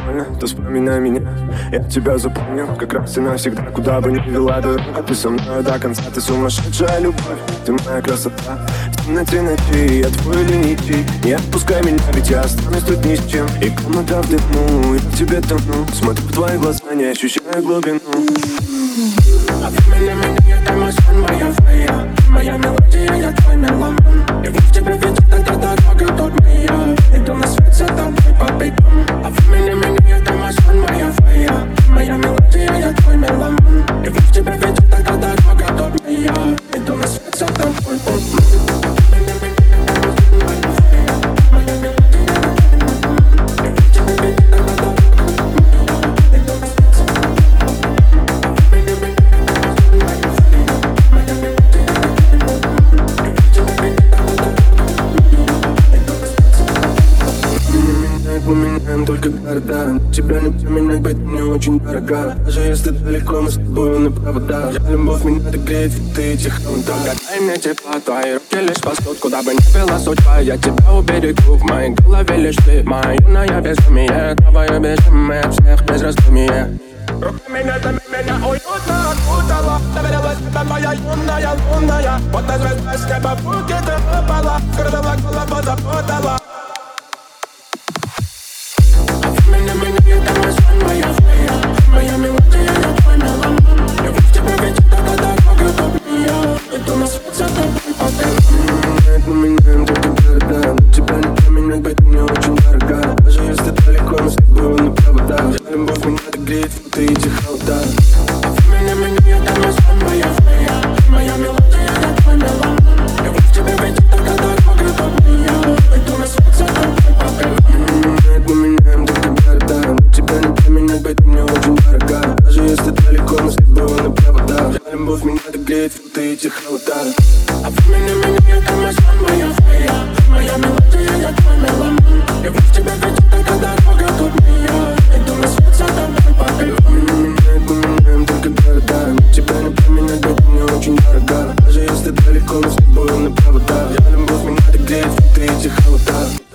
больно, то вспоминай меня. Я тебя запомню, как раз и навсегда. Куда бы ни вела дорога, ты со мной до конца. Ты сумасшедшая любовь, ты моя красота. В темноте ночи, я твой ленивый. Не отпускай меня, ведь я останусь тут ни с чем. И комната в дыму, я в тебе тону. Смотрю в твои глаза, не ощущаю глубину. А времени меня, ты мой сон, моя фея. Моя мелодия, я твой меломан. Я вновь тебя видел, тогда дорога тут моя. Иду на свет за тобой по бегам. А времени меня, ты мой сон, моя фея. Моя мелодия, я твой меломан. Я вновь тебя видел, тогда дорога тут моя. Иду на свет за тобой по бегам. Поменяем только города. Тебя не поменять, быть мне очень дорога. Даже если далеко, мы с тобой на провода. Любовь меня так греет, ты тихо. Дай мне тепло, твои руки лишь спасут. Куда бы ни вела судьба, я тебя уберегу. В моей голове лишь ты, моя юная безумие. Твое безумие, всех без раздумия. Руками меня уютно окутала. Доверилась тебе моя юная лунная. Вот на звезда с неба в руки ты выпала. Скрыла голову, запутала. Меня, ты мой сон, моя фея. Моя мелодия, я твой меломан. Я вновь тебя видел, тогда дорога тут моя. Иду на свет за тобой по бегам. Поменяем только города. Тебя не поменять, быть мне очень дорога. Даже если далеко, мы с тобой на проводах. Любовь меня так греет, ты иди холода. А времени меня, ты мой сон, моя фея. Моя мелодия, я твой меломан. Я вновь тебя видел, тогда дорога тут моя. Иду на свет за тобой по бегам. Поменяем только города. Тебя не поменять, быть мне очень дорога. Даже если далеко, мы с тобой на проводах. Любовь меня так греет, ты иди холода. А времени меня, ты мой сон, моя фея. Моя мелодия, я твой меломан. Я вновь тебя видел, тогда дорога тут моя. Иду на свет за тобой по бегам. Поменяем только города. Тебя не поменять, быть мне очень дорога. Даже если далеко, мы с тобой на проводах. Любовь меня так греет, ты иди холода.